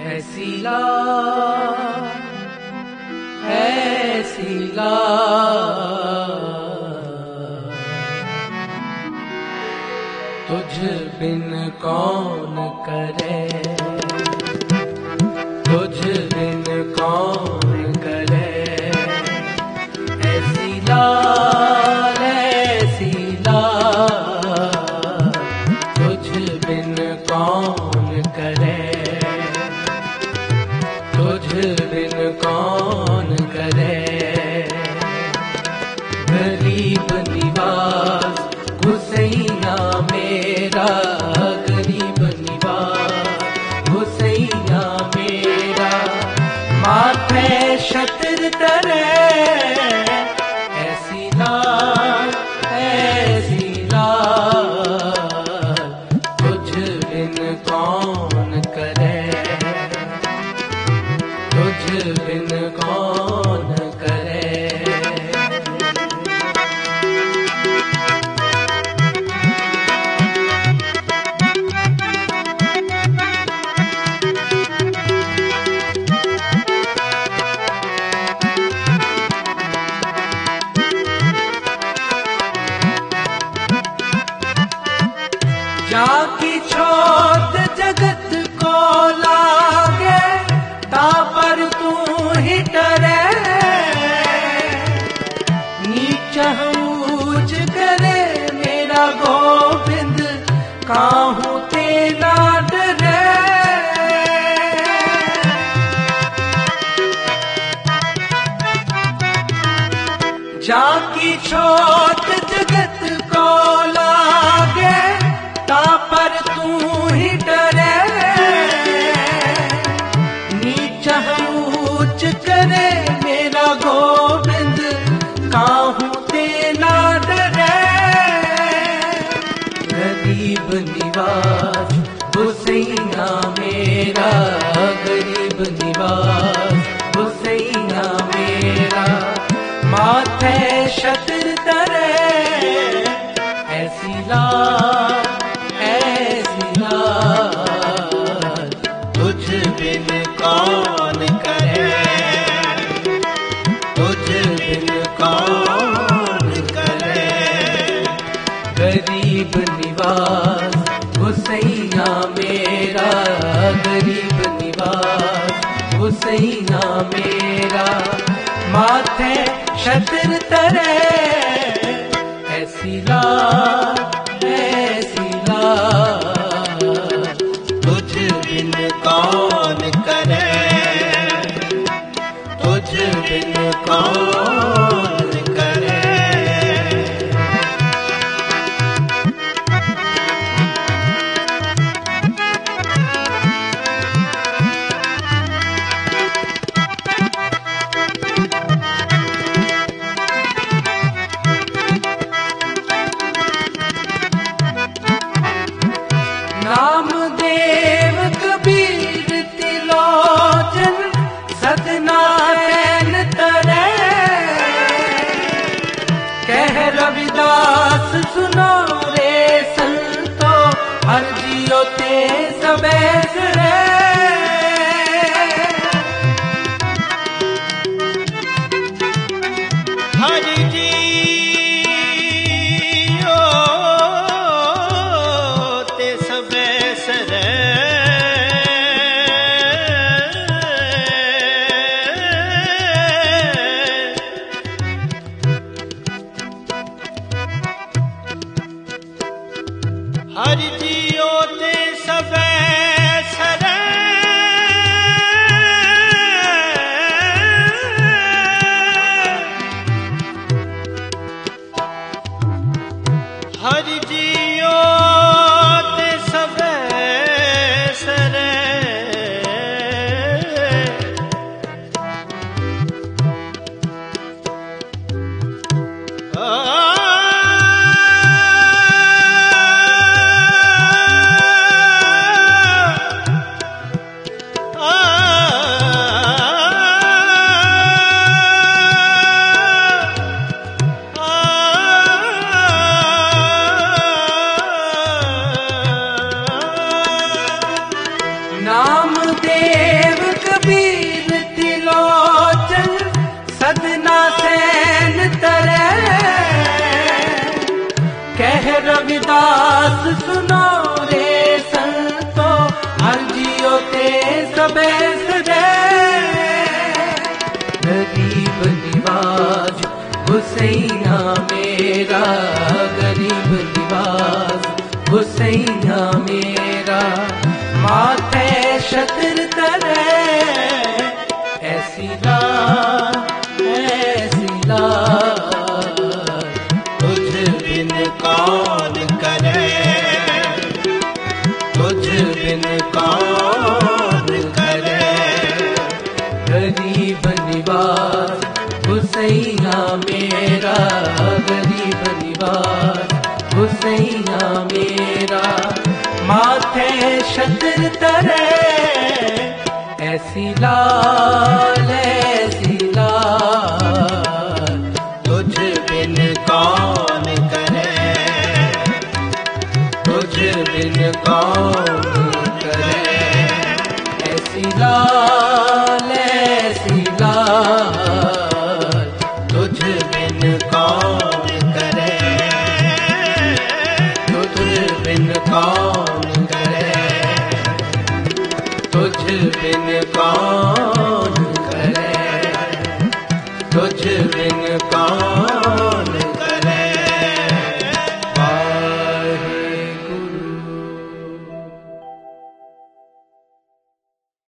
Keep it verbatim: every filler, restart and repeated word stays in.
ऐसी ला ऐसी ला तुझ बिन कौन करे, तुझ बिन कौन करे। ऐसी ला ऐसी ला तुझ बिन कौन करे, तुझ बिन कौन करे। गरीब निवास हुसैया मेरा, गरीब निवास हुसैया मेरा। माथे शतर तरे ऐसी लाल ऐसी लाल तुझ बिन कौन करे, तुझ बिन कौन करे। जाकी छोट जगत को लागे, ता पर तू ही डरे। नीच ऊंच करे मेरा गोविंद, काहू तेरा डरे। जाकी छोट जगत को लागे, ता पर तू ही डरे। नीच ऊंच करे मेरा गोविंद, काहू तेरा डरे। गरीब निवास हुसैया मेरा, गरीब निवास हुसैया मेरा। माथे शतर तरे ऐसी लाल ऐसी लाल तुझ बिन कौन करे, तुझ बिन कौन करे। गरीब निवास हुसैया मेरा, गरीब निवास हुसैया मेरा। माथे शतर तरे ऐसी लाल ऐसी लाल तुझ बिन कौन करे, तुझ बिन कौन करे। नामदेव कबीर तिलोचन सतनारायण तरे। कह रविदास सुनो रे संतो, हर जियो ते सबे रे। हर जियो ते सबे सरे। हर जियो ते सबे सरे। हर जियो ते सबे सरे। कह रविदास सुनो रे संतो, अर्जियो ते सबेस रे। गरीब निवाज हुसैया मेरा, गरीब निवाज हुसैया मेरा, माथे शतर तरे ऐसी लाज ऐसी लाज, तुझ बिन कौन करे, तुझ बिन कौन करे। गरीब निवाज हुसैया मेरा, गरीब निवाज हुसैया मेरा, माथे शतर तरे ऐसी लाल ऐसी लाल, तुझ बिन कौन करे, तुझ बिन कौन करे। ऐसी लाल